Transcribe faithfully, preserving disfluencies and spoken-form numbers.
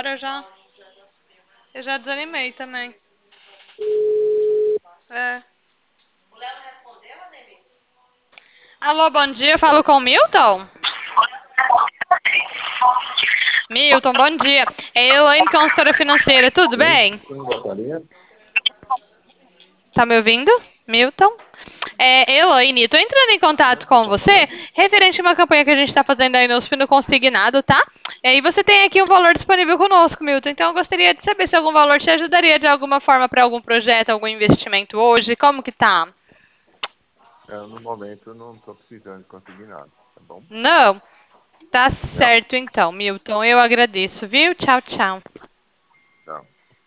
embora, eu já, eu já desanimei também. É. Alô, bom dia, eu falo com o Milton? Milton, bom dia. É Elaine, consultora financeira, tudo bem? Tá me ouvindo? Milton? É, Elaine, tô entrando em contato com você referente a uma campanha que a gente está fazendo aí no U S P no Consignado, tá? E aí você tem aqui um valor disponível conosco, Milton. Então eu gostaria de saber se algum valor te ajudaria de alguma forma para algum projeto, algum investimento hoje. Como que tá? Eu, no momento, não estou precisando conseguir nada, tá bom? Não? Tá Não. certo então, Milton. Eu agradeço, viu? Tchau, tchau.